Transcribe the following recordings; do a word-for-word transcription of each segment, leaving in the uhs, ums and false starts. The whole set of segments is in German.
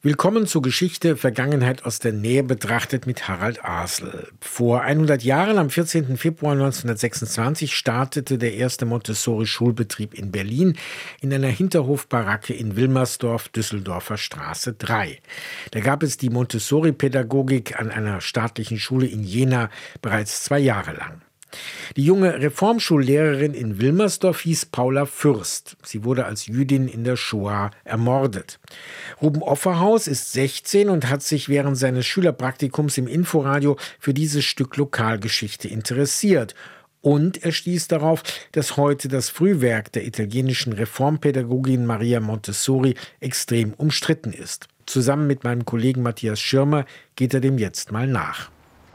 Willkommen zu Geschichte, Vergangenheit aus der Nähe betrachtet mit Harald Asel. Vor hundert Jahren, am vierzehnten Februar neunzehnhundertsechsundzwanzig, startete der erste Montessori-Schulbetrieb in Berlin in einer Hinterhofbaracke in Wilmersdorf, Düsseldorfer Straße drei. Da gab es die Montessori-Pädagogik an einer staatlichen Schule in Jena bereits zwei Jahre lang. Die junge Reformschullehrerin in Wilmersdorf hieß Paula Fürst. Sie wurde als Jüdin in der Shoah ermordet. Ruben Offerhaus ist sechzehn und hat sich während seines Schülerpraktikums im Inforadio für dieses Stück Lokalgeschichte interessiert. Und er stieß darauf, dass heute das Frühwerk der italienischen Reformpädagogin Maria Montessori extrem umstritten ist. Zusammen mit meinem Kollegen Matthias Schirmer geht er dem jetzt mal nach.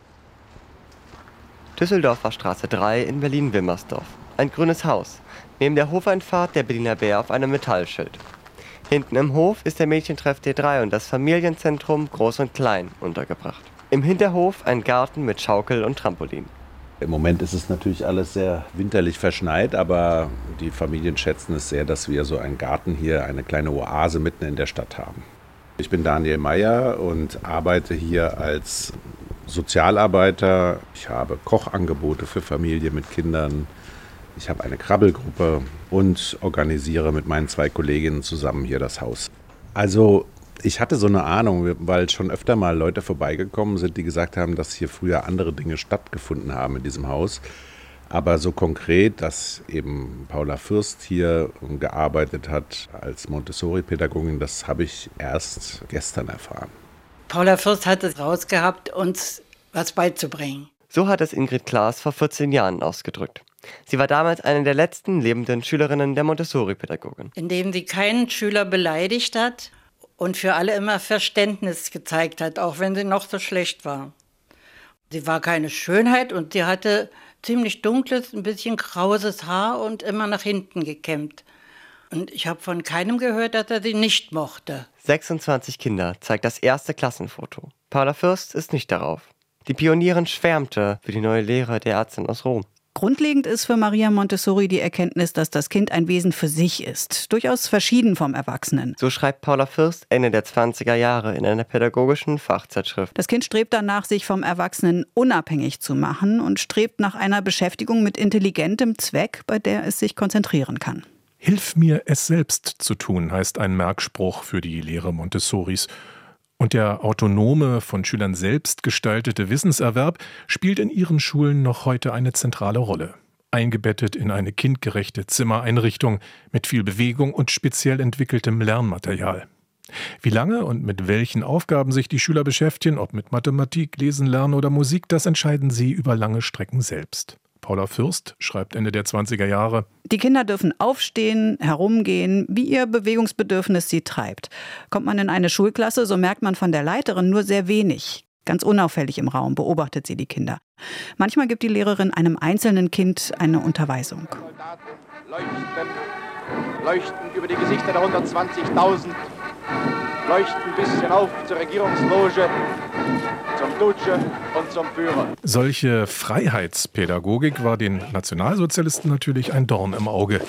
Düsseldorfer Straße drei in Berlin-Wilmersdorf. Ein grünes Haus. Neben der Hofeinfahrt der Berliner Bär auf einem Metallschild. Hinten im Hof ist der Mädchentreff D drei und das Familienzentrum Groß und Klein untergebracht. Im Hinterhof ein Garten mit Schaukel und Trampolin. Im Moment ist es natürlich alles sehr winterlich verschneit, aber die Familien schätzen es sehr, dass wir so einen Garten hier, eine kleine Oase mitten in der Stadt haben. Ich bin Daniel Meyer und arbeite hier als Sozialarbeiter. Ich habe Kochangebote für Familien mit Kindern. Ich habe eine Krabbelgruppe und organisiere mit meinen zwei Kolleginnen zusammen hier das Haus. Also ich hatte so eine Ahnung, weil schon öfter mal Leute vorbeigekommen sind, die gesagt haben, dass hier früher andere Dinge stattgefunden haben in diesem Haus. Aber so konkret, dass eben Paula Fürst hier gearbeitet hat als Montessori-Pädagogin, das habe ich erst gestern erfahren. Paula Fürst hat es rausgehabt, uns was beizubringen. So hat es Ingrid Klaas vor vierzehn Jahren ausgedrückt. Sie war damals eine der letzten lebenden Schülerinnen der Montessori-Pädagogin. Indem sie keinen Schüler beleidigt hat und für alle immer Verständnis gezeigt hat, auch wenn sie noch so schlecht war. Sie war keine Schönheit und sie hatte ziemlich dunkles, ein bisschen krauses Haar und immer nach hinten gekämmt. Und ich habe von keinem gehört, dass er sie nicht mochte. sechsundzwanzig Kinder zeigt das erste Klassenfoto. Paula Fürst ist nicht darauf. Die Pionierin schwärmte für die neue Lehre der Ärztin aus Rom. Grundlegend ist für Maria Montessori die Erkenntnis, dass das Kind ein Wesen für sich ist, durchaus verschieden vom Erwachsenen. So schreibt Paula Fürst Ende der zwanziger Jahre in einer pädagogischen Fachzeitschrift. Das Kind strebt danach, sich vom Erwachsenen unabhängig zu machen und strebt nach einer Beschäftigung mit intelligentem Zweck, bei der es sich konzentrieren kann. Hilf mir, es selbst zu tun, heißt ein Merkspruch für die Lehre Montessoris. Und der autonome, von Schülern selbst gestaltete Wissenserwerb spielt in ihren Schulen noch heute eine zentrale Rolle. Eingebettet in eine kindgerechte Zimmereinrichtung mit viel Bewegung und speziell entwickeltem Lernmaterial. Wie lange und mit welchen Aufgaben sich die Schüler beschäftigen, ob mit Mathematik, Lesen, Lernen oder Musik, das entscheiden sie über lange Strecken selbst. Paula Fürst schreibt Ende der zwanziger Jahre: Die Kinder dürfen aufstehen, herumgehen, wie ihr Bewegungsbedürfnis sie treibt. Kommt man in eine Schulklasse, so merkt man von der Leiterin nur sehr wenig. Ganz unauffällig im Raum beobachtet sie die Kinder. Manchmal gibt die Lehrerin einem einzelnen Kind eine Unterweisung. Leuchten, leuchten über die Gesichter der hundertzwanzigtausend, leuchten bis hinauf zur Regierungsloge, zum Duce und zum Führer. Solche Freiheitspädagogik war den Nationalsozialisten natürlich ein Dorn im Auge.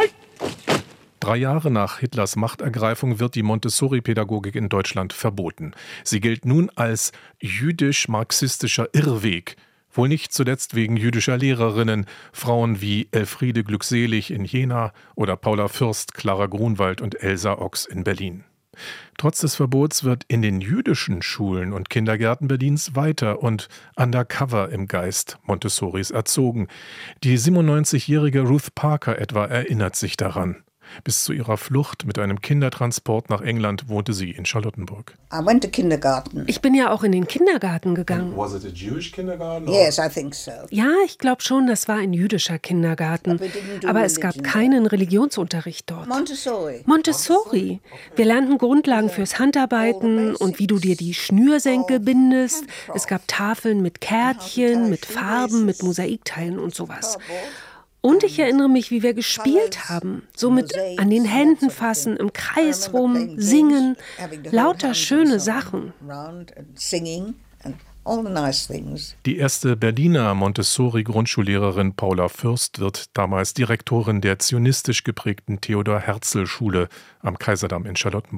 Drei Jahre nach Hitlers Machtergreifung wird die Montessori-Pädagogik in Deutschland verboten. Sie gilt nun als jüdisch-marxistischer Irrweg. Wohl nicht zuletzt wegen jüdischer Lehrerinnen, Frauen wie Elfriede Glückselig in Jena oder Paula Fürst, Clara Grunwald und Elsa Ochs in Berlin. Trotz des Verbots wird in den jüdischen Schulen und Kindergärten Berlins weiter und undercover im Geist Montessoris erzogen. Die siebenundneunzigjährige Ruth Parker etwa erinnert sich daran. Bis zu ihrer Flucht mit einem Kindertransport nach England wohnte sie in Charlottenburg. I went to kindergarten. Ich bin ja auch in den Kindergarten gegangen. Was it a Jewish kindergarten? Yes, I think so. Ja, ich glaube schon, das war ein jüdischer Kindergarten. Aber es gab keinen Religionsunterricht dort. Montessori. Montessori. Wir lernten Grundlagen fürs Handarbeiten und wie du dir die Schnürsenkel bindest. Es gab Tafeln mit Kärtchen, mit Farben, mit Mosaikteilen und sowas. Und ich erinnere mich, wie wir gespielt haben. So mit an den Händen fassen, im Kreis rum, singen, lauter schöne Sachen. Die erste Berliner Montessori-Grundschullehrerin Paula Fürst wird damals Direktorin der zionistisch geprägten Theodor-Herzl-Schule am Kaiserdamm in Charlottenburg.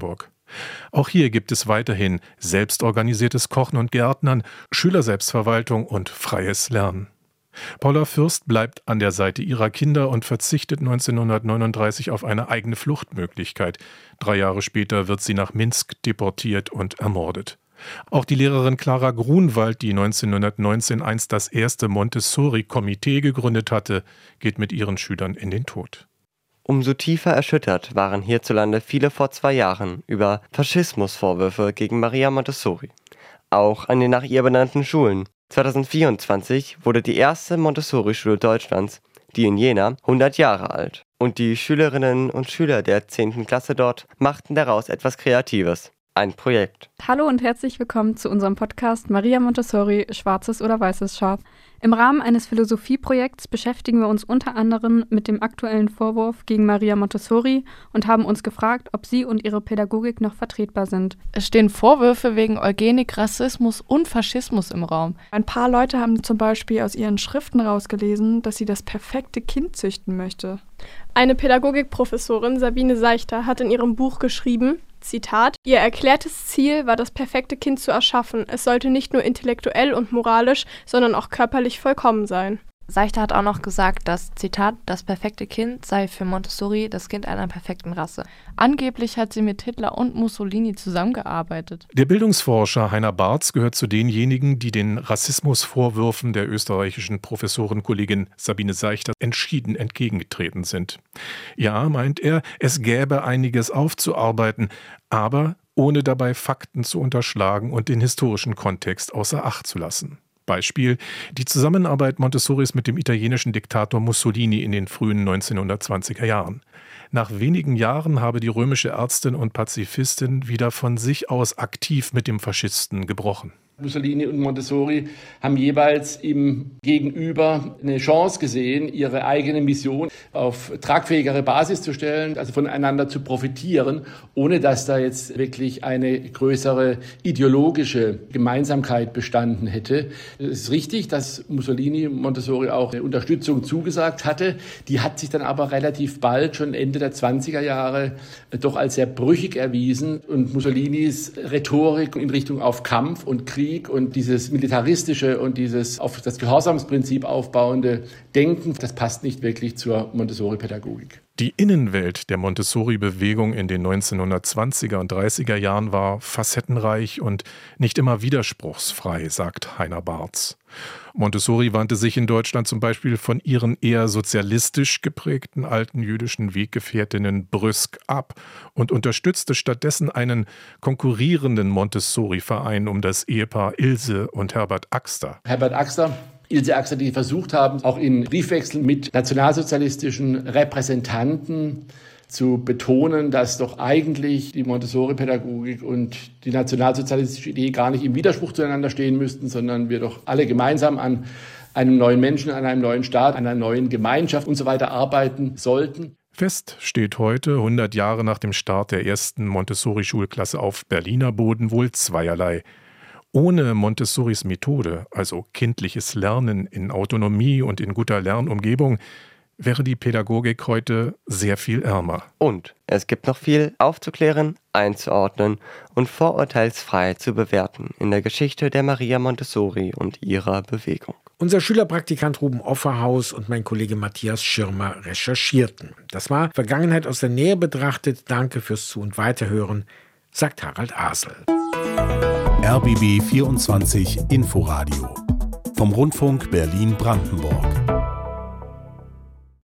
Auch hier gibt es weiterhin selbstorganisiertes Kochen und Gärtnern, Schülerselbstverwaltung und freies Lernen. Paula Fürst bleibt an der Seite ihrer Kinder und verzichtet neunzehnhundertneununddreißig auf eine eigene Fluchtmöglichkeit. Drei Jahre später wird sie nach Minsk deportiert und ermordet. Auch die Lehrerin Clara Grunwald, die neunzehnhundertneunzehn einst das erste Montessori-Komitee gegründet hatte, geht mit ihren Schülern in den Tod. Umso tiefer erschüttert waren hierzulande viele vor zwei Jahren über Faschismusvorwürfe gegen Maria Montessori. Auch an den nach ihr benannten Schulen. zweitausendvierundzwanzig wurde die erste Montessori-Schule Deutschlands, die in Jena, hundert Jahre alt. Und die Schülerinnen und Schüler der zehnten Klasse dort machten daraus etwas Kreatives. Ein Projekt. Hallo und herzlich willkommen zu unserem Podcast Maria Montessori, schwarzes oder weißes Schaf. Im Rahmen eines Philosophieprojekts beschäftigen wir uns unter anderem mit dem aktuellen Vorwurf gegen Maria Montessori und haben uns gefragt, ob sie und ihre Pädagogik noch vertretbar sind. Es stehen Vorwürfe wegen Eugenik, Rassismus und Faschismus im Raum. Ein paar Leute haben zum Beispiel aus ihren Schriften rausgelesen, dass sie das perfekte Kind züchten möchte. Eine Pädagogikprofessorin, Sabine Seichter, hat in ihrem Buch geschrieben, Zitat, ihr erklärtes Ziel war, das perfekte Kind zu erschaffen. Es sollte nicht nur intellektuell und moralisch, sondern auch körperlich vollkommen sein. Seichter hat auch noch gesagt, dass, Zitat, das perfekte Kind sei für Montessori das Kind einer perfekten Rasse. Angeblich hat sie mit Hitler und Mussolini zusammengearbeitet. Der Bildungsforscher Heiner Barths gehört zu denjenigen, die den Rassismusvorwürfen der österreichischen Professorenkollegin Sabine Seichter entschieden entgegengetreten sind. Ja, meint er, es gäbe einiges aufzuarbeiten, aber ohne dabei Fakten zu unterschlagen und den historischen Kontext außer Acht zu lassen. Beispiel die Zusammenarbeit Montessoris mit dem italienischen Diktator Mussolini in den frühen neunzehnhundertzwanziger Jahren. Nach wenigen Jahren habe die römische Ärztin und Pazifistin wieder von sich aus aktiv mit dem Faschisten gebrochen. Mussolini und Montessori haben jeweils im Gegenüber eine Chance gesehen, ihre eigene Mission auf tragfähigere Basis zu stellen, also voneinander zu profitieren, ohne dass da jetzt wirklich eine größere ideologische Gemeinsamkeit bestanden hätte. Es ist richtig, dass Mussolini Montessori auch eine Unterstützung zugesagt hatte. Die hat sich dann aber relativ bald, schon Ende der zwanziger Jahre, doch als sehr brüchig erwiesen. Und Mussolinis Rhetorik in Richtung auf Kampf und Krieg und dieses militaristische und dieses auf das Gehorsamsprinzip aufbauende Denken, das passt nicht wirklich zur Montessori-Pädagogik. Die Innenwelt der Montessori-Bewegung in den neunzehnhundertzwanziger und dreißiger Jahren war facettenreich und nicht immer widerspruchsfrei, sagt Heiner Barths. Montessori wandte sich in Deutschland zum Beispiel von ihren eher sozialistisch geprägten alten jüdischen Weggefährtinnen brüsk ab und unterstützte stattdessen einen konkurrierenden Montessori-Verein um das Ehepaar Ilse und Herbert Axter. Herbert Axter Ilse Axter, die versucht haben, auch in Briefwechseln mit nationalsozialistischen Repräsentanten zu betonen, dass doch eigentlich die Montessori-Pädagogik und die nationalsozialistische Idee gar nicht im Widerspruch zueinander stehen müssten, sondern wir doch alle gemeinsam an einem neuen Menschen, an einem neuen Staat, an einer neuen Gemeinschaft und so weiter arbeiten sollten. Fest steht heute, hundert Jahre nach dem Start der ersten Montessori-Schulklasse auf Berliner Boden, wohl zweierlei. Ohne Montessoris Methode, also kindliches Lernen in Autonomie und in guter Lernumgebung, wäre die Pädagogik heute sehr viel ärmer. Und es gibt noch viel aufzuklären, einzuordnen und vorurteilsfrei zu bewerten in der Geschichte der Maria Montessori und ihrer Bewegung. Unser Schülerpraktikant Ruben Offerhaus und mein Kollege Matthias Schirmer recherchierten. Das war Vergangenheit aus der Nähe betrachtet. Danke fürs Zu- und Weiterhören, sagt Harald Asel. R B B vierundzwanzig Inforadio vom Rundfunk Berlin-Brandenburg.